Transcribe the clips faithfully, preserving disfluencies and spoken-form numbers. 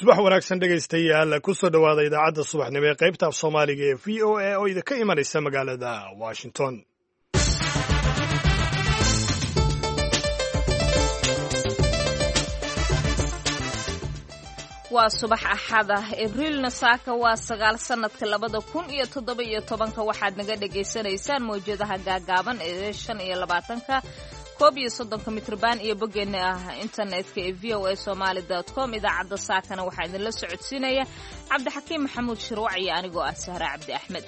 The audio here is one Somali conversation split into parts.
subax wanaagsan dhegaystayaal ku soo dhowaada idaacadda subaxnimo ee qaybta af soomaaliga ee v o a oo idinka imanaysa magaalada washington. waa subax axada abriilna saaka waa sagaal sanadka labada kun iyo toddoba iyo tobanka waxaad naga dhagaysanaysaan mawjadaha gaagaaban ee shan iyo labaatanka koob iyo soddonka mitrban iyo boggeena ah internetka ee v o a somaali dot com. idaacadda saakana waxaa idinla socodsiinaya cabdixakiim maxamuud shirwac iyo anigoo ah sahra cabdi axmed.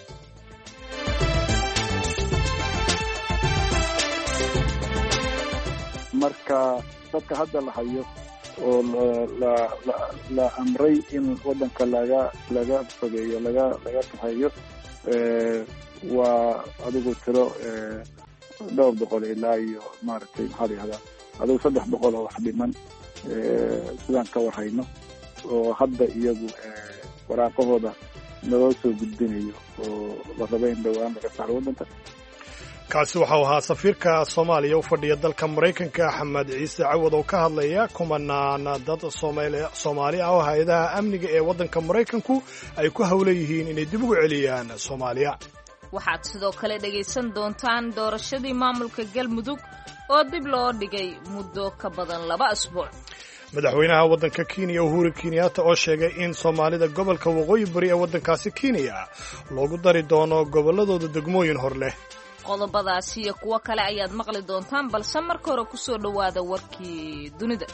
marka dadka hadda la hayo oo la la la amray in wadanka laga laga fogeeyo laga laga taxayo ee waa adigu tiro ee dhowr boqol ilaa iyo maaragtay maxaa la yihahdaa adigu saddex boqol oo wax dhiman ee sidaan ka warhayno oo hadda iyagu ee waraaqahooda naloo soo gudbinayo oo la raba in dhowaan laga saaro wadanka. kaasi waxau ahaa safiirka soomaaliya u fadhiya dalka maraykanka axmed ciise cawad oo ka hadlaya kumanaan dad soomaali ah oo hay-adaha amniga ee waddanka maraykanku ay ku hawlan yihiin inay dib ugu celiyaan soomaaliya. waxaad sidoo kale dhegaysan doontaan doorashadii maamulka galmudug oo dib loo dhigay muddo ka badan laba asbuuc. madaxweynaha waddanka kenya uhuru kenyatta oo sheegay in soomaalida gobolka waqooyi bari ee waddankaasi kenya loogu dari doono gobolladooda degmooyin hor leh. qodobadaasi iyo kuwo kale ayaad maqli doontaan balse marka hore ku soo dhowaada warkii dunida.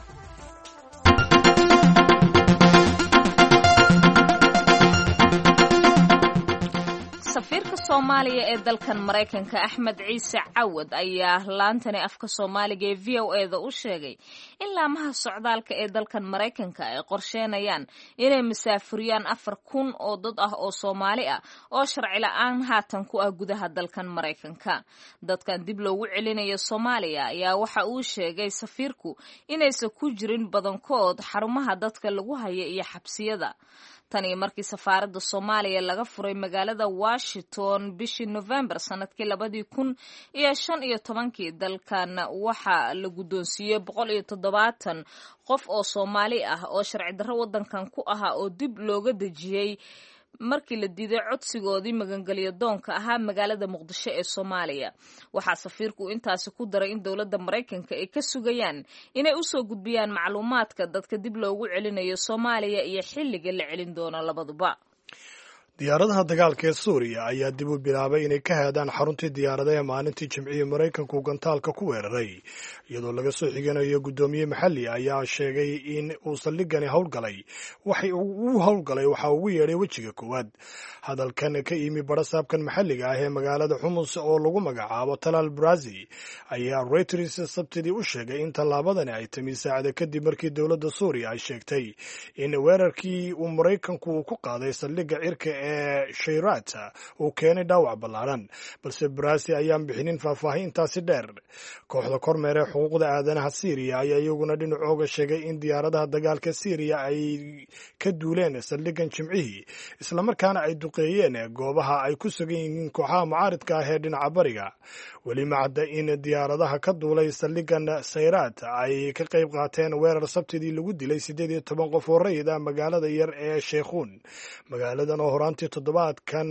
safiirka soomaaliya ee dalkan maraykanka axmed ciise cawad ayaa laantani afka soomaaliga ee v o eda u sheegay in laamaha socdaalka ee dalkan maraykanka ay qorsheenayaan inay masaafuriyaan afar kun oo dad ah oo soomaali ah oo sharci la-aan haatan ku ah gudaha dalkan maraykanka. dadkan dib loogu celinayo soomaaliya ayaa waxa uu sheegay safiirku inaysan ku jirin badankood xarumaha dadka lagu haya iyo xabsiyada. tan iyo markii safaaradda soomaaliya laga furay magaalada washington bishii november sanadkii labadii kun iyo shan iyo tobankii dalkan waxaa la guddoonsiiyey boqol iyo toddobaatan qof oo soomaali ah oo sharci darro waddankan ku ahaa oo dib looga dejiyey markii la diiday codsigoodii magangelyo doonka ahaa magaalada muqdisho ee soomaaliya. waxaa safiirku intaasi ku daray in dowladda maraykanka ay ka sugayaan inay usoo gudbiyaan macluumaadka dadka dib loogu celinayo soomaaliya iyo xilliga la celin doono labaduba. diyaaradaha dagaalka ee suuriya ayaa dib u bilaabay inay ka haadaan xaruntii diyaarada ee maalintii jimcihii maraykanku gantaalka ku weeraray iyadoo laga soo xiganayo guddoomiye maxalli ayaa sheegay in uu saldhigani howlgalay waxay uu howlgalay waxa ugu yeedhay wejiga koowaad. hadalkan ka yimi barasaabkan maxalliga ah ee magaalada xumus oo lagu magacaabo talaal brazi ayaa reuters sabtidii u sheegay in tallaabadani ay timi saacada kadib markii dowladda suuriya ay sheegtay in weerarkii uu maraykanku ku qaaday saldhigga cirka ee shayrat uu keenay dhaawac ballaaran balse brazi ayaan bixinin faahfaahintaasi dheer. kooxda kormeere xuquuqda aadanaha syriya ayaa iyaguna dhinacooga sheegay in diyaaradaha dagaalka syriya ay ka duuleen saldhigan jimcihii islamarkaana ay duqeeyeen goobaha ay ku sugan yihiin kooxaha mucaaridka ah ee dhinaca bariga. weli ma cadda in diyaaradaha ka duulay saldhigan sayrat ay ka qayb qaateen weerar sabtidii lagu dilay siddeed iyo toban qof oo rayid ah magaalada yar ee sheekhuun. magaaladan oo horaantii toddobaadkan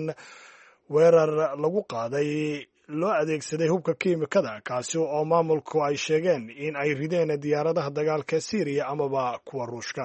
weerar lagu qaaday loo adeegsaday hubka kiimikada kaasi oo maamulku ay sheegeen in ay rideen diyaaradaha dagaalka syriya amaba kuwa ruushka.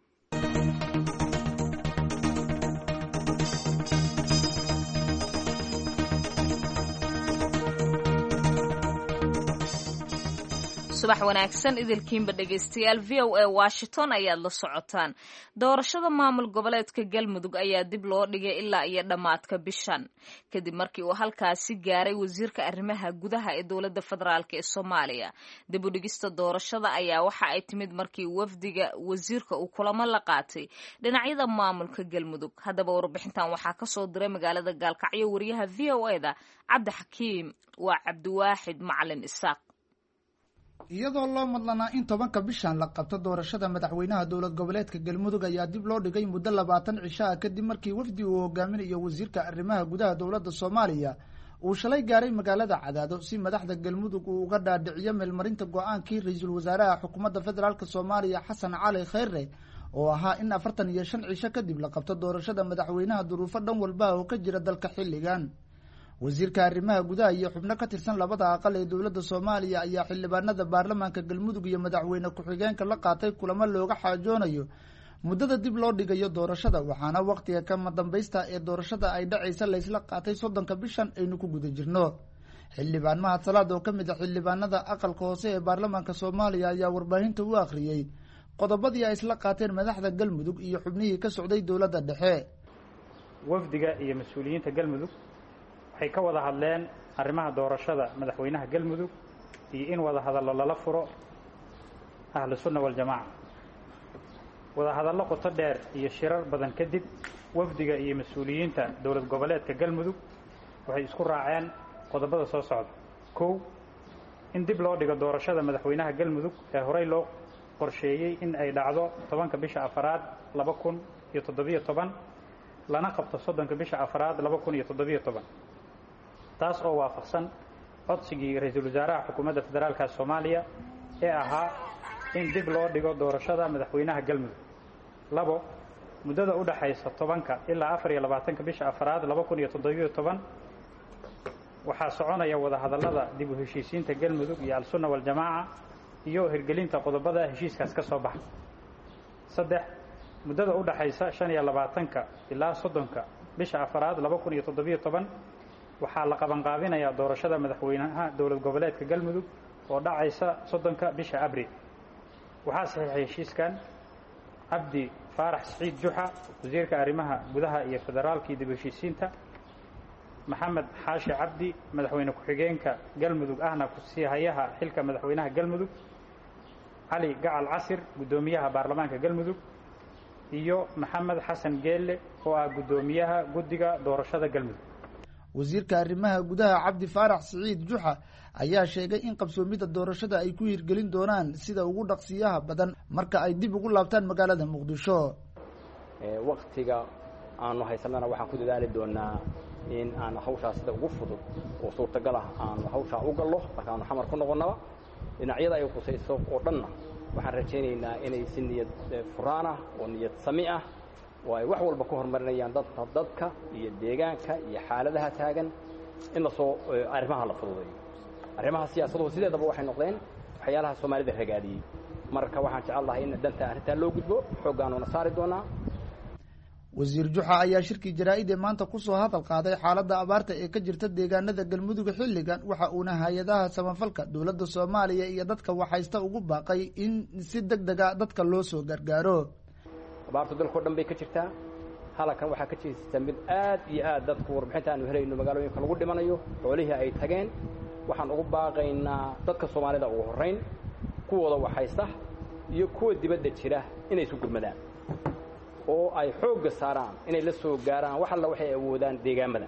subax wanaagsan idilkiinba dhegaystayaal v o a washington ayaad la socotaan. doorashada maamul goboleedka galmudug ayaa dib loo dhigay ilaa iyo dhammaadka bishan kadib markii uu halkaasi gaaray wasiirka arrimaha gudaha ee dowladda federaalk ee soomaaliya. dib u dhigista doorashada ayaa waxa ay timid markii wafdiga wasiirka uu kulamo la qaatay dhinacyada maamulka galmudug. haddaba warbixintan waxaa kasoo diray magaalada gaalkacyo wariyaha v o eda cabdixakiim waa cabdiwaaxid macalin isaaq. iyadoo loo madlanaa in tobanka bishan la qabto doorashada madaxweynaha dowlad goboleedka galmudug ayaa dib loo dhigay muddo labaatan cisho ah kadib markii wafdi uu hogaaminayo wasiirka arrimaha gudaha dowladda soomaaliya uu shalay gaaray magaalada Cadaado si madaxda galmudug uu uga dhaadhiciyo meelmarinta go'aankii ra'iisul wasaaraha xukuumadda federaalka Soomaaliya Xasan Cali Khayre oo ahaa in afartan iyo shan cisho kadib la qabto doorashada madaxweynaha duruufo dhan walba oo ka jira dalka xilligan. wasiirka arrimaha gudaha iyo xubno ka tirsan labada aqal ee dowladda soomaaliya ayaa xildhibaanada baarlamaanka galmudug iyo madaxweyne ku-xigeenka la qaatay kulamo looga xaajoonayo muddada dib loo dhigayo doorashada, waxaana wakhtiga kama dambaysta ee doorashada ay dhacaysa laysla qaatay soddonka bishan aynu ku guda jirno. xildhibaan mahad salaad oo ka mid a xildhibaanada aqalka hoose ee baarlamaanka soomaaliya ayaa warbaahinta u akhriyey qodobadii ay isla qaateen madaxda galmudug iyo xubnihii ka socday dowladda dhexe. wafdiga iyo mas-uuliyiinta galmudug waxay ka wada hadleen arrimaha doorashada madaxweynaha galmudug iyo in wada hadallo lala furo ahlu sunna waljamaaca. wada hadallo qoto dheer iyo shirar badan kadib, wafdiga iyo mas-uuliyiinta dowlad goboleedka galmudug waxay isku raaceen qodobada soo socda. kow, in dib loo dhigo doorashada madaxweynaha galmudug ee horey loo qorsheeyey in ay dhacdo tobanka bisha afaraad laba kun iyo toddobiyo toban lana qabto soddonka bisha afaraad laba kun iyo toddobiyo toban, taas oo waafaqsan codsigii ra-iisul wasaaraha xukuumadda federaalka soomaaliya ee ahaa in dib loo dhigo doorashada madaxweynaha galmudug. labo, muddada u dhaxaysa tobanka ilaa afar iyo labaatanka bisha afaraad laba kun iyo toddobiyo toban waxaa soconaya wada hadallada dib u heshiisiinta galmudug iyo al-sunna waljamaaca iyo hirgelinta qodobada heshiiskaas ka soo baxa. saddex, muddada u dhaxaysa shan iyo labaatanka ilaa soddonka bisha afaraad laba kun iyo toddobiyo toban waxaa la qabanqaabinayaa doorashada madaxweynaha dowlad goboleedka galmudug oo dhacaysa soddonka bisha abriil. waxaa saxiixay heshiiskan cabdi faarax siciid juxa, wasiirka arrimaha gudaha iyo federaalkii dib u heshiisiinta, maxamed xaashi cabdi, madaxweyne ku-xigeenka galmudug ahna kusii hayaha xilka madaxweynaha galmudug, cali gacal casir, guddoomiyaha baarlamaanka galmudug, iyo maxamed xasan geelle oo ah guddoomiyaha guddiga doorashada galmudug. wasiirka arrimaha gudaha cabdi faarax siciid juxa ayaa sheegay in qabsoomida doorashada ay ku hirgelin doonaan sida ugu dhaqsiyaha badan marka ay dib ugu laabtaan magaalada muqdisho. waktiga aanu haysanana waxaan ku dadaali doonaa in aan hawshaa sida ugu fudud oo suurtagal ah aanu hawshaa u gallo markaanu xamar ku noqonnaba. dhinacyada ay qusayso oo dhanna waxaan rajaynaynaa inay si niyad furaan ah oo niyad sami ah oo ay wax walba ku horumarinayaan dadka dadka iyo deegaanka iyo xaaladaha taagan in lasoo arrimaha la fududeeyo. arrimaha siyaasaduhu sideedaba waxay noqdeen waxyaalaha soomaalida ragaadiyey, marka waxaan jecel lahay in danta arrintaa loo gudbo, xooggaanuna saari doonaa. wasiir juxa ayaa shirkii jaraa'id ee maanta kusoo hadal qaaday xaaladda abaarta ee ka jirta deegaanada galmudug xilligan, waxa uuna hay-adaha samafalka dowladda soomaaliya iyo dadka waxhaysta ugu baaqay in si deg dega dadka loo soo gargaaro. abaartu dalkao dhan bay ka jirtaa. halkan waxaa ka jirta mid aad iyo aad dadku warbixinta aanu helayno magaalooyinka lagu dhimanayo, xoolihii ay tageen. waxaan ugu baaqaynaa dadka soomaalida ugu horrayn, kuwooda waxhaysta iyo kuwa dibadda jira inay isu gurmadaan oo ay xoogga saaraan inay la soo gaaraan wax alla waxay awoodaan deegaamada.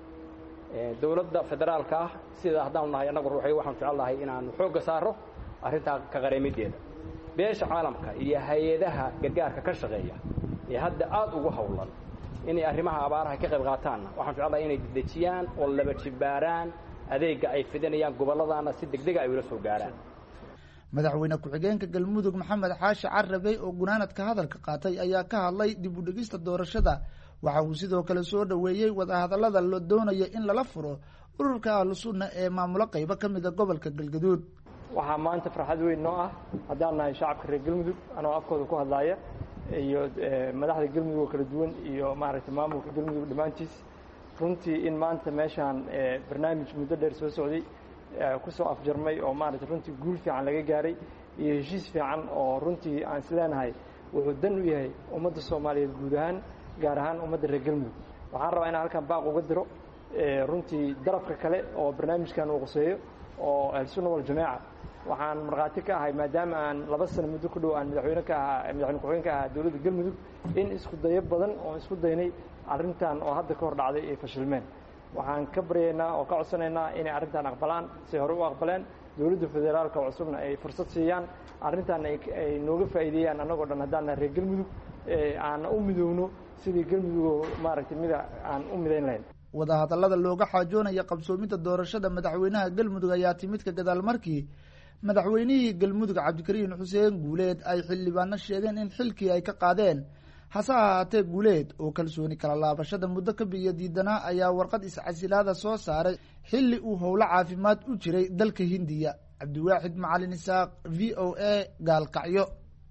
dowladda federaalka ah sida haddaanu nahay annagu ruuxay waxaan jecel lahay inaanu xoogga saaro arrintaa ka qareemideeda. beesha caalamka iyo hay-adaha gargaarka ka shaqeeya ee hadda aad ugu howlan inay arrimaha abaaraha ka qayb qaataanna waxaan jecel lahay inay dedejiyaan oo laba jibaaraan adeegga ay fidinayaan gobolladana si degdega ay ula soo gaaraan. madaxweyne ku-xigeenka galmudug maxamed xaashi carabey oo gunaanadka hadalka qaatay ayaa ka hadlay dib u dhigista doorashada. waxa uu sidoo kale soo dhoweeyey wadahadallada la doonayo in lala furo ururka ahlu sunna ee maamulo qaybo ka mida gobolka galgaduud. waxaa maanta farxad weyn noo ah haddaan nahay shacabka reer galmudug anoo afkooda ku hadlaaya iyo madaxda galmudug oo kala duwan iyo maaragtay maamulka galmudug dhammaantiis. runtii in maanta meeshaan barnaamij muddo dheer soo socday kusoo afjarmay oo maaragtay runtii guul fiican laga gaaray iyo heshiis fiican oo runtii aan isleenahay wuxuu dan u yahay ummadda soomaaliyeed guud ahaan, gaar ahaan ummadda reer galmudug. waxaan rabaa inaan halkan baaq uga diro runtii darafka kale oo barnaamijkan uu quseeyo oo ahlusunna waljamaaca. waxaan markhaati ka ahay maadaama aan laba sano muddo ku dhow aan madaxweyne ka ahaa madaxweyne ku-xigeen ka ahaa dowladda galmudug in isku dayo badan oo isku daynay arrintan oo hadda ka hor dhacday ay fashilmeen. waxaan ka baryaynaa oo ka codsanaynaa inay arrintan aqbalaan si hore u aqbaleen, dowladda federaalka oo cusubna ay fursad siiyaan, arrintan ay nooga faa'iideeyaan annagoo dhan haddaan nahay reer galmudug aana u midoowno sidii galmudugoo maaragtay mida aan u midayn lahayn. wadahadallada looga xaajoonaya qabsoomidda doorashada madaxweynaha galmudug ayaa timid ka gadaal markii madaxweynihii galmudug cabdikariin xuseen guuleed ay xildhibaano sheegeen in xilkii ay ka qaadeen hase ahaatee guuleed oo kalsooni kala laabashada muddo ka biyo diidanaa ayaa warqad iscasilaada soo saaray xilli uu howlo caafimaad u jiray dalka hindiya. cabdiwaaxid macalin isaaq, v o a, gaalkacyo.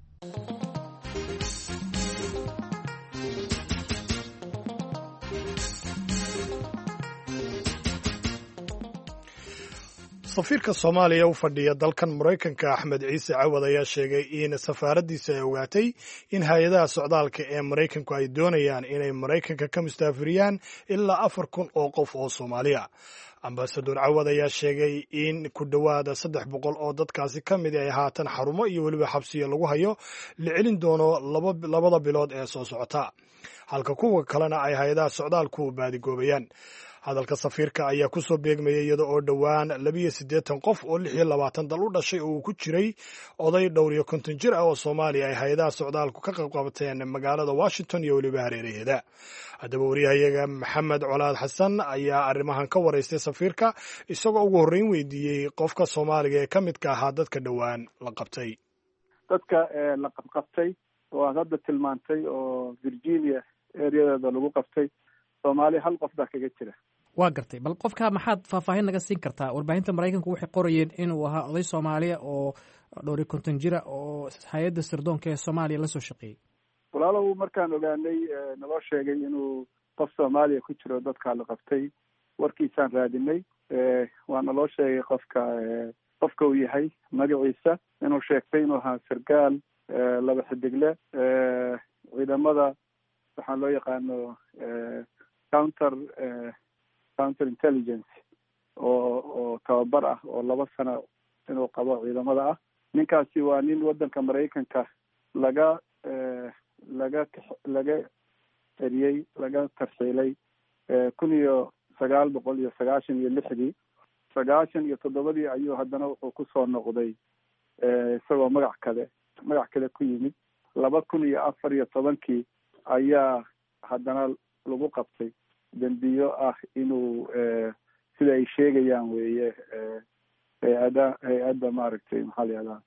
safiirka soomaaliya u fadhiya dalkan maraykanka axmed ciise cawad ayaa sheegay in safaaraddiisa ay ogaatay in hay-adaha socdaalka ee maraykanku ay doonayaan inay maraykanka ka mustaafiriyaan ilaa afar kun oo qof oo soomaaliya. ambasador cawad ayaa sheegay in ku dhowaada saddex boqol oo dadkaasi ka mid ay haatan xarumo iyo weliba xabsiyo lagu hayo la celin doono labada bilood ee soo socota, halka kuwa kalena ay hay-adaha socdaalku baadigoobayaan. hadalka safiirka ayaa ku soo beegmayay iyada oo dhowaan labiyo siddeetan qof oo lix iyo labaatan dal u dhashay oo uu ku jiray oday dhowr iyo konton jir ah oo Soomaaliya ay hay'adaha socdaalku ka qayb qabateen magaalada Washington iyo weliba hareeraheeda. haddaba wariyahayaga Maxamed Colaad Xasan ayaa arrimahan ka waraystay safiirka, isagoo ugu horreyn weydiiyey qofka Soomaaliga ee ka midka ahaa dadka dhowaan la qabtay. dadka la qabqabtay oo aad hadda tilmaantay oo Virginia areadeeda lagu qabtay Soomaali hal qof baa kaga jira. waa gartay, bal qofka maxaad faahfaahin naga siin kartaa? warbaahinta maraykanku waxay qorayeen inuu ahaa oday Soomaaliya oo dhowr iyo konton jira oo hay-adda sirdoonka ee Soomaaliya la soo shaqeeyay. walaalow markaan ogaanay naloo sheegay inuu qof Soomaaliya ku jiro dadka la qabtay, warkiisaan raadinay. waa naloo sheegay qofka qofka uu yahay magaciisa, inuu sheegtay inuu ahaa sargaal laba xidigle ciidamada waxaan loo yaqaano counter counter intelligence oo oo tababar ah oo laba sano inuu qabo ciidamada ah. ninkaasi waa nin wadanka Maraykanka laga laga laga eriyey laga tarxiilay kun iyo sagaal boqol iyo sagaashan iyo lixdii sagaashan iyo toddobadii ayuu haddana wuxuu kusoo noqday isagoo magac kale magac kale ku yimid. laba kun iyo afar iyo tobankii ayaa haddana lagu qabtay dambiyo ah inuu sida ay sheegayaan weeye hay-ada hay-adda maaragtay maxaa la yihahdaa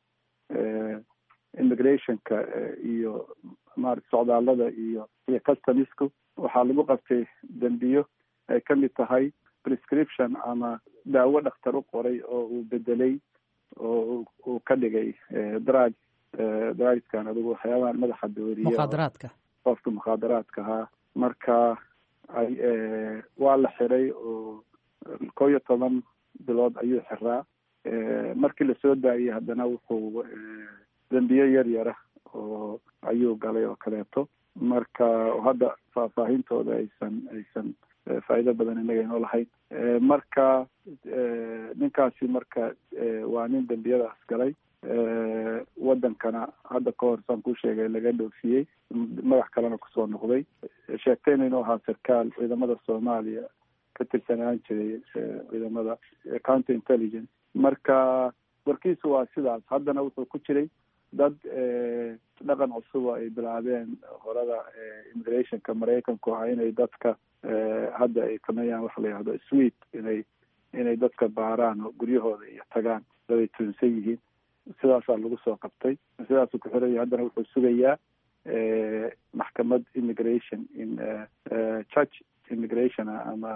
immigrationka iyo maaragtay socdaalada iyo iyo customisku waxaa lagu qabtay dambiyo ay ka mid tahay prescription ama daawo dhakhtar u qoray oo uu bedelay oo uu ka dhigay drug drugskan adigu waxyaabahan madaxa dooriya mukhaadaraadka qofka mukhaadaraadka ahaa. marka ay waa la xiray oo kow iyo toban bilood ayuu xiraa. markii lasoo daayay haddana wuxuu dambiyo yar yara oo ayuu galay oo kaleeto. marka hadda faahfaahintooda aysan aysan faa'iido badan inaga inoo lahayn. marka ninkaasi marka waa nin dambiyadaas galay, wadankana hadda ka hor saan ku sheegay laga dhoofiyey, magac kalena kusoo noqday, sheegtayna inuu ahaa sarkaal ciidamada Soomaaliya ka tirsanaan jiray ciidamada counter intelligence. marka warkiisu waa sidaas. haddana wuxuu ku jiray dad dhaqan cusub ay bilaabeen horada immigrationka Maraykanku ah inay dadka hadda ay sameeyaan waxa la yihahdo sweep, inay inay dadka baaraan oo guryahooda iyo tagaan daday tunsan yihiin. sidaasaa lagu soo qabtay, sidaasuu ku xiraya. haddana wuxuu sugayaa maxkamad immigration in church immigration ama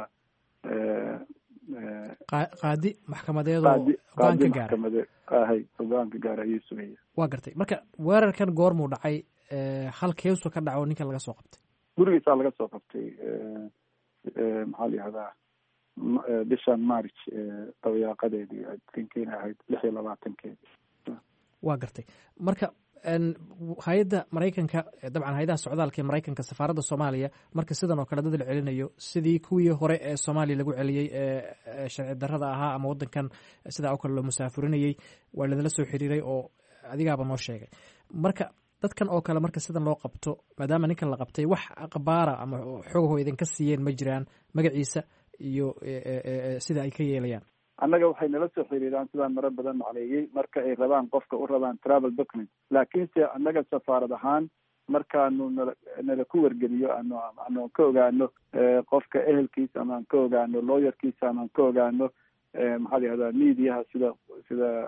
qaadi maxkamadeedoo go-aan ka gaara ahay go-aan ka gaara ayuu sugaya. waa gartay. marka weerarkan goormuu dhacay? halkeesu ka dhaco ninkan laga soo qabtay? gurigiisaa laga soo qabtay maxaa la yihahdaa bishan march dabayaaqadeedii tinkiina ahayd lix iyo labaatankeedii. waa gartay. marka hay-adda Maraykanka, dabcan hay-adaha socdaalka ee Maraykanka, safaaradda Soomaaliya, marka sidan oo kale dad la celinayo sidii kuwii hore ee Soomaaliya lagu celiyey ee sharci darrada ahaa ama wadankan sidaa oo kale loo musaafurinayay, waa ladala soo xiriiray oo adigaaba noo sheegay. marka dadkan oo kale marka sidan loo qabto, maadaama ninkan la qabtay, wax aqbaara ama xoogahoo idinka siiyeen ma jiraan magaciisa iyo sida ay ka yeelayaan? annaga waxay nala soo xiriiraan sidaan maro badan macneeyey marka ay rabaan qofka u rabaan travel document. laakiinse annaga safaarad ahaan markaanu nala nala ku wargeliyo ano ano ka ogaano qofka ehelkiisa ama aan ka ogaano lawyerkiisa ama aan ka ogaano maxaa la yihahdaa mediaha sida sida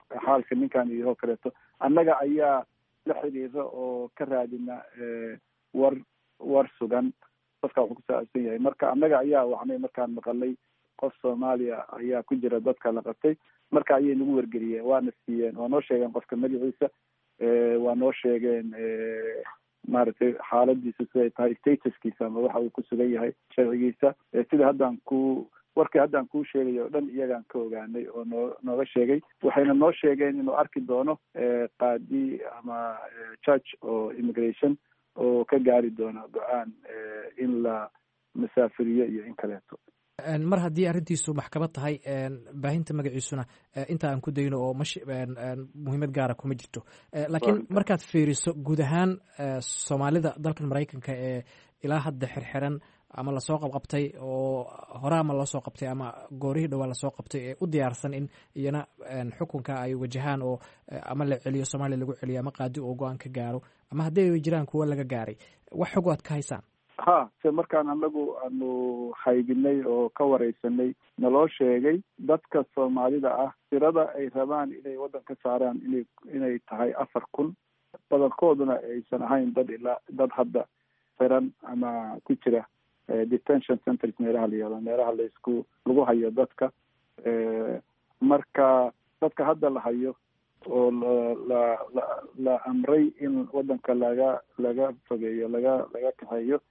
xaalka ninkan iyo kaleeto annaga ayaa la xiriira oo ka raadina war war sugan dadka wuxuu ku saabsan yahay marka annaga ayaa wacnay markaan maqalay qof soomaaliya ayaa ku jira dadka la qabtay marka ayay nagu wargeliyeen waana siiyeen waa noo sheegeen qofka magaciisa waa noo sheegeen maaragtay xaaladiisa siday tahay statuskiisa ama waxa uu ku sugan yahay sharcigiisa sida haddaan ku warkii haddaan kuu sheegay oo dhan iyagaan ka ogaanay oo noo nooga sheegay waxayna noo sheegeen inuu arki doono qaadi ama judge oo immigration oo ka gaari doono go-aan in la masaafiriyo iyo in kaleeto mar haddii arrintiisu maxkamad tahay baahinta magaciisuna inta aan ku dayno oo mash muhiimad gaara kuma jirto laakiin markaad fiiriso guud ahaan soomaalida dalkan maraykanka ee ilaa hadda xirxiran ama lasoo qabqabtay oo hore ama loo soo qabtay ama goorihii dhowaa lasoo qabtay ee u diyaarsan in iyana xukunka ay wajahaan oo ama la celiyo soomaaliya lagu celiyo ama qaadi oo go-aan ka gaaro ama haddii ay jiraan kuwo laga gaaray wax xog aad ka haysaan ha se markaan anagu aanu haybinay oo ka wareysanay naloo sheegay dadka soomaalida ah tirada ay rabaan inay waddan ka saaraan inay inay tahay afar kun badankooduna aysan ahayn dad ilaa dad hadda xiran ama ku jira detention centers meelaha la yihahdo meelaha laisku lagu hayo dadka marka dadka hadda la hayo oo la la la amray in waddanka laga laga fogeeyo laga laga kaxeeyo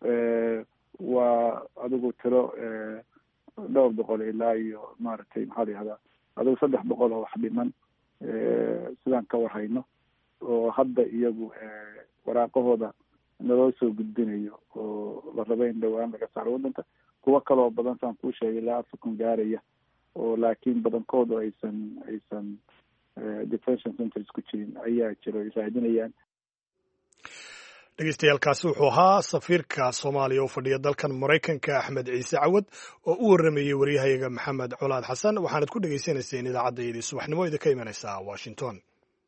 waa adigu tiro dhowr boqol ilaa iyo maaragtay maxaa la yihahdaa adigu saddex boqol oo wax dhiman sidaan ka warhayno oo hadda iyagu waraaqahooda naloo soo gudbinayo oo la raba in dhowaan laga saaro waddanka kuwo kaloo badan saan kuu sheegay ilaa afar gaaraya oo laakiin badankoodu aysan aysan detention centers ku jirin ayaa jiro ay raadinayaan dhegeystayaaalkaasi wuxuu ahaa safiirka soomaaliya oo fadhiya dalkan maraykanka axmed ciise cawad oo u waramayey waryahayaga maxamed colaad xasan waxaanad ku dhegaysanayseen idaacaddaydii subaxnimo idinka imanaysaa washington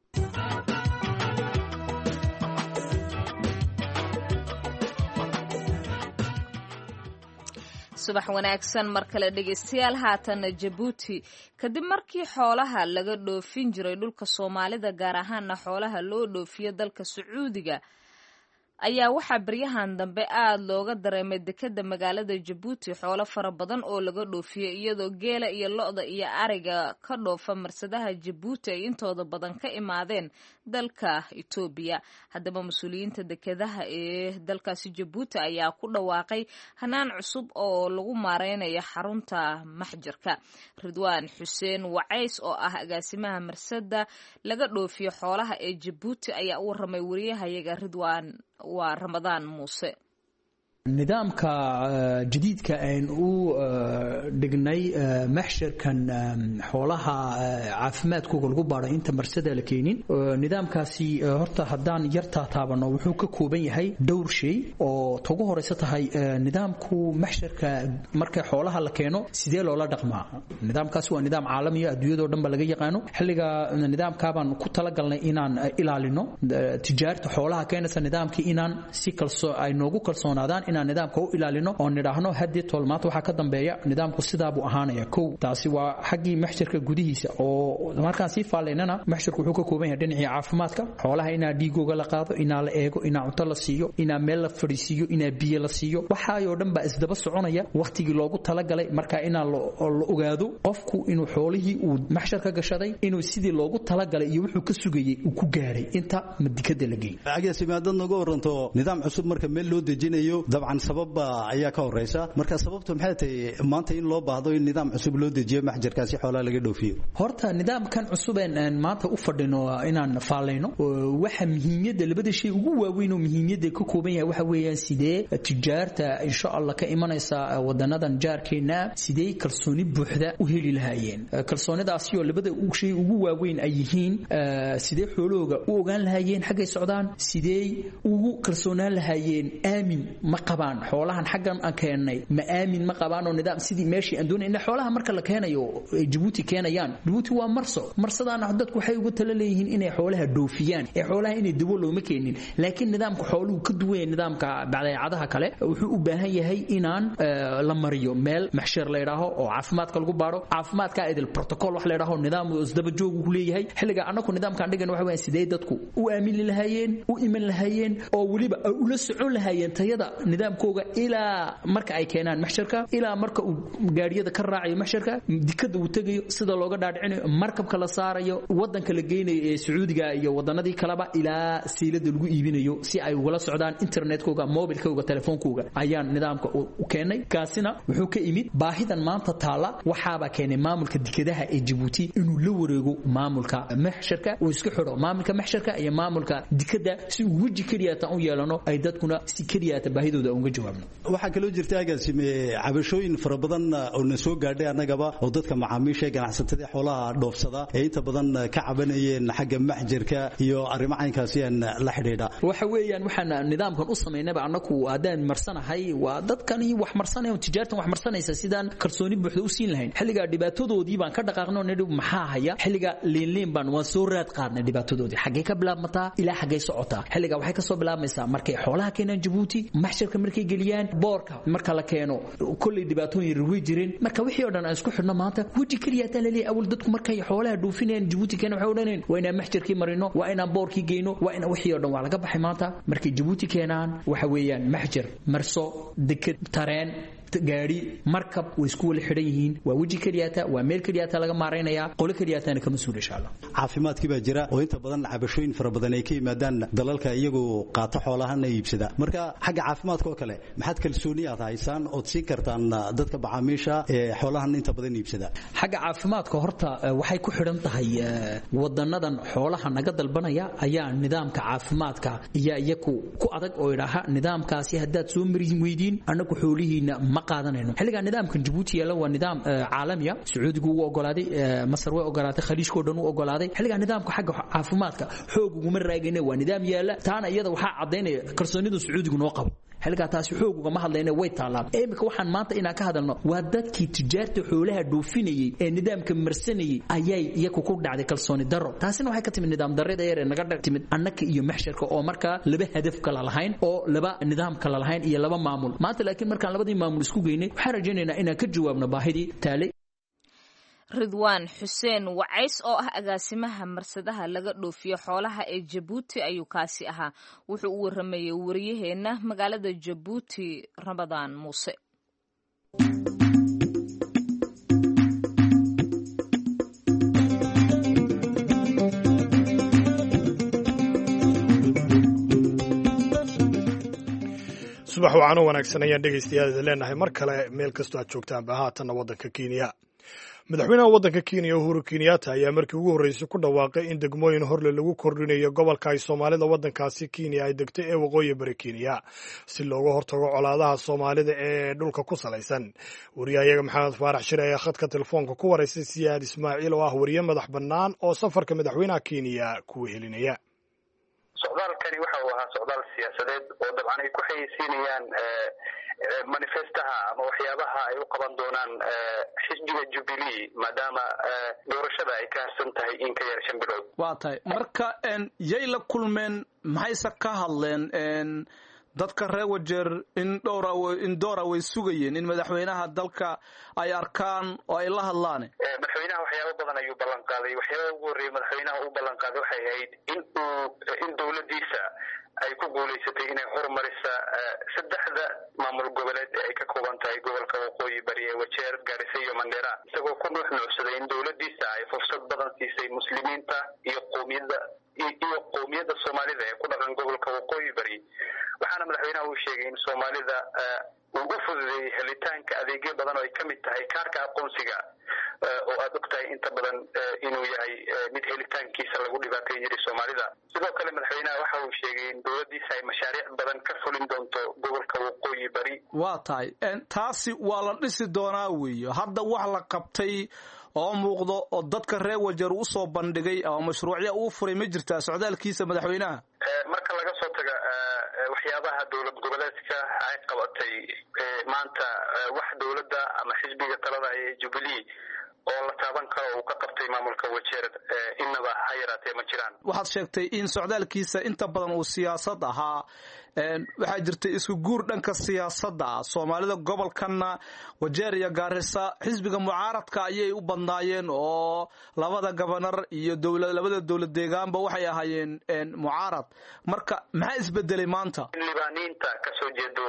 subax wanaagsan mar kale dhegeystayaal haatana jabuuti kadib markii xoolaha laga dhoofin jiray dhulka soomaalida gaar ahaana xoolaha loo dhoofiyo dalka sacuudiga ayaa waxaa baryahan dambe aada looga dareemay dekeda magaalada jabuuti xoolo fara badan oo laga dhoofiyey iyadoo geela iyo lo-da iyo ariga ka dhoofa marsadaha jabuuti ay intooda badan ka imaadeen dalka etoobiya haddaba mas-uuliyiinta dekedaha ee dalkaasi jabuuti ayaa ku dhawaaqay hanaan cusub oo lagu maareynayo xarunta maxjarka ridwaan xuseen wacays oo ah agaasimaha marsada laga dhoofiyo xoolaha ee jabuuti ayaa u waramay wariyahayaga ridwaan waa ramadaan muuse nidaamka jadiidka ayn u dhignay maxsharkan xoolaha caafimaadkooga lagu baaro inta marsada la keenin nidaamkaasi horta haddaan yartaa taabano wuxuu ka kooban yahay dhowr shay oo tagu horeysa tahay nidaamku maxsharka marka xoolaha la keeno sidee loola dhaqmaa nidaamkaasi waa nidaam caalamiya adduunyadoo dhan ba laga yaqaano xilliga nidaamkaabaan ku talagalnay inaan ilaalino tijaarta xoolaha keenaysa nidaamkii inaan si kalsoo ay noogu kalsoonaadaan inaan nidaamka u ilaalino oo nidhaahno haddii toolmaanta waxaa ka dambeeya nidaamku sidaabuu ahaanaya kow taasi waa xaggii maxsharka gudihiisa oo markaan sii faalaynana maxsharku wuxuu ka kooban yahay dhinacii caafimaadka xoolaha inaa dhiigooga la qaado inaa la eego inaa cunto la siiyo inaa meel la fadhiisiiyo inaa biyo la siiyo waxaayoo dhan baa isdaba soconaya wakhtigii loogu talagalay markaa inaa la ogaado qofku inuu xoolihii uu maxshar ka gashaday inuu sidii loogu talagalay iyo wuxuu ka sugayey uu ku gaaray inta madikada la geeyey agaasimaadad nooga waranto nidaam cusub marka meel loo dejinayo dabcan sababba ayaa ka horeysa marka sababtu maxay tahay maanta in loo baahdo in nidaam cusub loo dejiyo maxjarkaasi xoolaha laga dhoofiyo horta nidaamkan cusub aan maanta u fadhino inaan faalayno waxa muhiimiyada labada shay ugu waaweyn oo muhiimiyada ka kooban yahay waxa weeyaan sidee tijaarta insha Allah ka imanaysa wadanadan jaarkeena sidee kalsooni buuxda u heli lahaayeen kalsoonidaasi oo labada shay ugu waaweyn ay yihiin sidee xoolooga u ogaan lahaayeen xagay socdaan sidee ugu kalsoonaan lahaayeen aamin ma qabaan xoolahan xaggan aan keenay ma aamin ma qabaan oo nidaam sidii meeshii aan doonay in xoolaha marka la keenayo Djibouti keenayaan Djibouti waa marso marsadana dadku waxay ugu tala leeyihiin inay xoolaha dhoofiyaan ee xoolaha inay dib loo ma keenin laakiin nidaamka xooluhu ka duwan nidaamka badeecadaha kale wuxuu u baahan yahay inaan la mariyo meel maxshar la yiraahdo oo caafimaadka lagu baaro caafimaadka idil protocol wax la yiraahdo nidaam isdaba joog uu leeyahay xilliga anaku nidaamkan dhigan waxa weeyaan sidee dadku u aamin lahaayeen u iman lahaayeen oo waliba ula socon lahaayeen tayada nidaamkooga ilaa marka ay keenaan maxsharka ilaa marka uu gaariyada ka raacayo maxsharka dikada uu tagayo sida looga dhaadhicinayo markabka la saarayo wadanka la geynayo ee Sacuudiga iyo wadanadii kaleba ilaa siilada lagu iibinayo si ay uga socdaan internetkooga mobilkooga telefoonkooga ayaan nidaamka u keenay kaasina wuxuu ka imid baahidan maanta taala waxaaba keenay maamulka dikadaha ee Djibouti inuu la wareego maamulka maxsharka oo isku xiro maamulka maxsharka iyo maamulka dikada si waji kaliya ta u yeelano ay dadkuna si kaliya ta baahidooda uga jawaabno waxa kale oo jirta agaasime cabashooyin fara badan oo na soo gaadhay anagaba oo dadka macaamiisha ganacsatada xoolaha dhoofsada ee inta badan ka cabanayeen xagga maxjarka iyo arrimahaynkaasi aan la xidhiidha waxa weeyaan waxaan nidaamkan u sameeynaba anaku aadaan marsanahay waa dadkan wax marsanay oo tijaartan wax marsanaysa sidaan kalsooni buuxda u siin lahayn xilliga dhibaatadoodii baan ka dhaqaaqnay nidhi maxaa haya xilliga liinliin baan waan soo raad qaadnay dhibaatadoodii xagee ka bilaabmataa ilaa xagee socotaa xilliga waxay ka soo bilaabmaysaa markay xoolaha keenaan Djibouti maxsharka markay geliyaan boorka marka la keeno kulli dhibaatooyin ruwi jireen marka wixii oo dhan aan isku xidhno maanta waji kaliya talaalay awal dadku markay xoolaha dhoofinayaan Djibouti keenan waxay odhaneen waa inaan maxsharkii marino waa inaan boorkii geeyno waa in wixii oo dhan waa laga baxay maanta markay Djibouti keenaan waxa weeyaan maxjar marso deked tareen gaari markab way isku wada xiran yihiin waa waji kaliyaata waa meel kaliyaata laga maareynaya qolo kaliyaatana ka masuul insha Allah caafimaadkii baa jira oo inta badan cabashooyin fara badan ay ka yimaadaan dalalka iyagu qaata xoolahan ay iibsada marka xagga caafimaadka oo kale maxaad kalsooni aad haysaan oo si kartaan dadka macaamiisha ee xoolahan inta badan iibsada xagga caafimaadka horta waxay ku xiran tahay wadanadan xoolaha naga dalbanaya ayaa nidaamka caafimaadka iyo iyagu ku adag oo ilaaha nidaamkaasi hadaad soo marin weydiin anagu xoolihiina qaadanayno xilliga nidaamkan Djibouti yala waa nidaam caalamiya Sacuudigu uu ogolaaday Masar way ogolaatay Khaliijko dhan uu ogolaaday xilliga nidaamka xagga caafimaadka xoog ugu maraageynay waa nidaam yaala taana iyada waxa cadeynaya kalsoonida Sacuudigu noo qabo xilliga taasi xoog uga ma hadlayna way taalaan eemika waxaan maanta inaan ka hadalno waa dadkii tijaarta xoolaha dhoofinayay ee nidaamka marsanayay ayay iyagu ku dhacday kalsooni darro taasina waxay ka timid nidaam darrada yar ee naga dhigtimid annaka iyo maxsharka oo marka laba hadaf kala lahayn oo laba nidaam kala lahayn iyo laba maamul maanta laakiin markaan labadii maamul isku geynay waxaan rajaynaynaa inaan ka jawaabno baahidii taalay Ridwaan Xuseen Wacays oo ah agaasimaha marsadaha laga dhoofiyo xoolaha ee Djibouti ayuu kaasi ahaa wuxuu u waramayay wariyaheena magaalada Djibouti Ramadaan Muuse subax wacan oo wanaagsan ayaan dhegaystayaal leenahay mar kale meel kastoo aad joogtaanba haatanna waddanka Kenya madaxweynaha waddanka Kenya Uhuru Kenyatta ayaa markii ugu horreysay ku dhawaaqay in degmooyin horle lagu kordhinayo gobolka ay Soomaalida waddankaasi Kenya ay degtay ee waqooyi bari Kenya si looga hortago colaadaha Soomaalida ee dhulka ku salaysan wariyaha Maxamed Faarax Shir ayaa khadka telefoonka ku wareysay Siyaad Ismaaciil oo ah wariye madax bannaan oo safarka madaxweynaha Kenya ku helinaya socdaalkani waxa uu ahaa socdaal siyaasadeed oo dabcan ay ku xayeysiinayaan manifestaha ama waxyaabaha ay u qaban doonaan xisbiga Jubilee maadaama doorashada ay ka harsan tahay in ka yar shan bilood waa tahay marka yay la kulmeen maxayse ka hadleen dadka reer Wajeer in dhowra in doora way sugayeen in madaxweynaha dalka ay arkaan oo ay la hadlaan madaxweynaha waxyaabo badan ayuu ballan qaaday waxyaabo ugu horeeyay madaxweynaha uu ballan qaaday waxay ahayd in uu in dawladdiisa ay ku guuleysatay inay horumarisa saddexda maamul goboleed ee ay ka kooban tahay gobolka waqooyi bari ee Wajeer Garissa iyo Mandera isagoo ku nuuxnuuxsaday in dawladdiisa ay fursad badan siisay muslimiinta iyo qoomiyadda iyo qoomiyadda Soomaalida ee ku dhaqan gobolka waqooyi bari waxaana madaxweynaha uu sheegay in Soomaalida uu u fududeeyay helitaanka adeegyo badan oo ay ka mid tahay kaarka aqoonsiga oo aad ogtahay inta badan inuu yahay mid helitaankiisa lagu dhibaateyn jiray Soomaalida sidoo kale madaxweynaha waxa uu sheegay in dawladdiisa ay mashaariic badan ka fulin doonto gobolka waqooyi bari waa tahay taasi waa la dhisi doonaa weeyo hadda wax la qabtay oo muuqdo oo dadka reer Wajeer u soo bandhigay ama mashruucyo uu furay ma jirtaa socdaalkiisa madaxweynaha marka laga soo taga waxyaabaha dowlad goboleedka ay qabatay maanta wax dowladda ama xisbiga talada ee Jubilee oo la taaban karo uu ka qabtay maamulka Wajeer inaba ha yaraatee ma jiraan. Waxaad sheegtay in socdaalkiisa inta badan uu siyaasad ahaa waxaa jirtay isku guur dhanka siyaasadda ah Soomaalida gobolkana Wajeer iyo Gaarisa xisbiga mucaaradka ayay u badnaayeen oo labada gobornar iyo dawlad labada dawlad deegaanba waxay ahaayeen mucaarad marka maxaa isbedelay maanta libaaniinta ka soo jeedo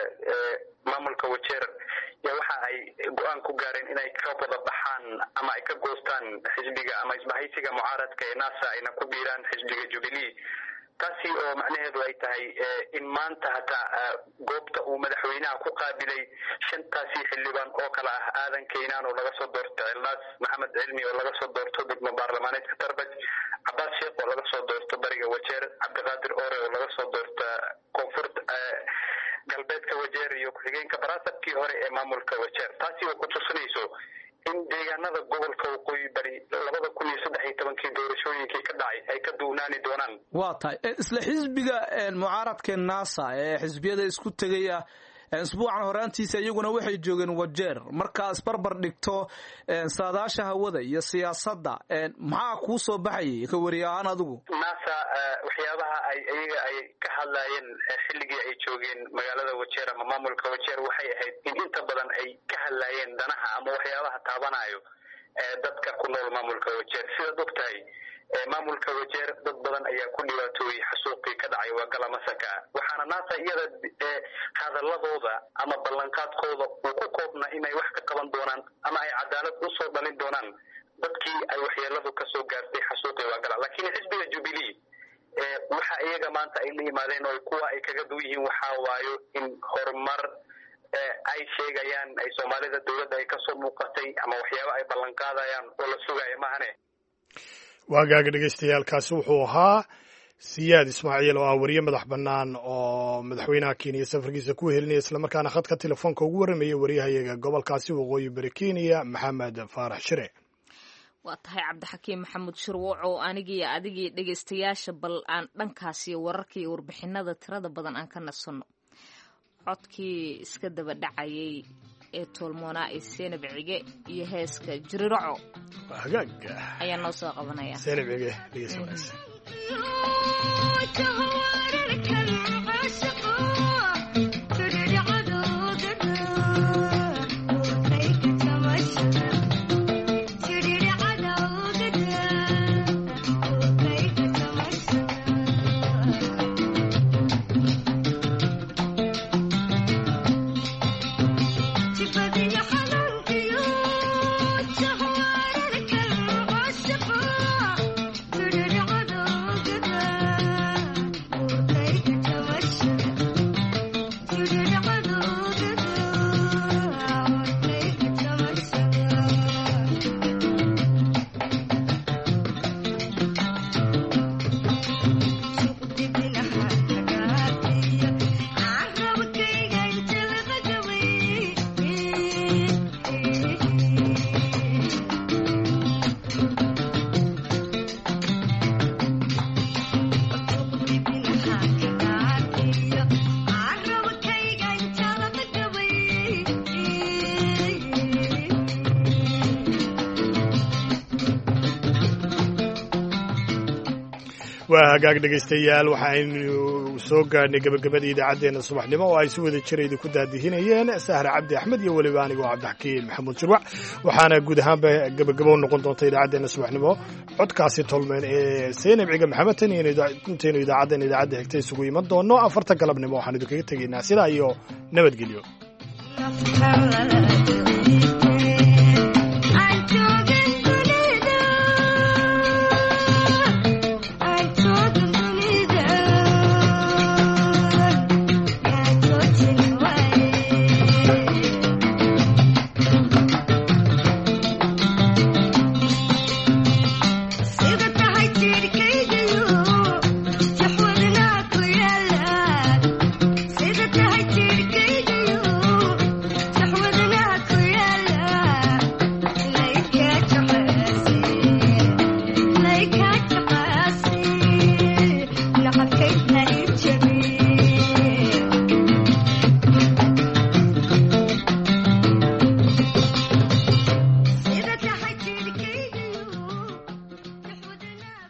maamulka Wajeer ya waxa ay go'aan ku gaareen inay ka wada baxaan ama ay ka goostaan xisbiga ama isbahaysiga mucaaradka ee NASA ayna ku biiraan xisbiga Jubilee taasi oo macnaheedu ay tahay in maanta hata goobta uu madaxweynaha ku qaabilay shantaasi xildhibaan oo kala ah aadan keenan oo laga soo doorto Elnaas Maxamed Cilmi oo laga soo doorto degmo baarlamaaneedka Tarbaj Abbas Sheekh oo laga soo doorto bariga Wajeer Cabdiqaadir Oore oo laga soo doorto koonfurt galbeedka Wajeer iyo ku-xigeenka baraasabkii hore ee maamulka Wajeer taasi oo ku tusinayso in deegaanada gobolka waqooyi bari labada kun iyo saddex iyo tobankii doorashooyinkii ka dhacay ay ka duunaani doonaan. Waa tahay isla xisbiga mucaaradka NASA ee xisbiyada isku tagaya isbuucan horaantiisa iyaguna waxay joogeen Wajeer marka isbarbar dhigto saadaasha hawada iyo siyaasadda maxaa ku soo baxay ka wariyaan adigu NASA waxyaabaha ay ayaga ay ka hadlayeen xilligii ay joogeen magaalada Wajeer ama maamulka Wajeer waxay ahayd in inta badan ay ka hadlayeen danaha ama waxyaabaha taabanayo dadka ku nool maamulka Wajeer sida doctay maamulka Wajeer dad badan ayaa ku dhibaatooyay xasuuqii ka dhacay waa Galamasaka waxaana NASA iyada hadalladooda ama ballanqaadkooda uu ku koobna inay wax ka qaban doonaan ama ay cadaalad u soo dhalin doonaan dadkii ay waxyeeladu ka soo gaartay xasuuqii waa Gala laakiin xisbiga Jubilee waxa iyaga maanta ay la yimaadeen oo kuwa ay kaga duwan yihiin waxa waayo in horumar ay sheegayaan ay Soomaalida dawladda ay ka soo muuqatay ama waxyaabo ay ballanqaadayaan oo la sugayo maahane waagaaga dhagaystayaalkaasi wuxuu ahaa Siyaad Ismaaciil oo ah wariye madax bannaan oo madaxweynaha Kenya safarkiisa ku helinaya isla markaana khadka telefoonka ugu waramayay wariyahayaga gobolkaasi waqooyi bari Kenya Maxamed Faarax Shire. waa tahay Cabdixakiim Maxamuud Shirwac oo anigii adigii dhagaystayaasha bal aan dhankaasi wararkii warbixinada tirada badan aan ka nasano codkii iska daba dhacayay ee tolmoona ee Seenab Cige iyo heeska Jiriraco hagaaga ayaa noo soo qabanaya Seenab Cige dhageysanaysa waa hagaag dhegaystayaal waxaaynu soo gaadhnay gabagabadii idaacaddeenna subaxnimo oo ay si wada jirayda ku daadihinayeen Sahra Cabdi Axmed iyo weliba anigoo Cabdixakiim Maxamuud Shirwac waxaana guud ahaanba gabagabo noqon doonta idaacaddeenna subaxnimo codkaasi tolmeen ee Seenab Cige Maxamed tan iyo intaynu idaacaddeenna idaacadda xigta isugu iman doono afarta galabnimo waxaan idinkaga tegaynaa sidaa iyo nabadgelyo.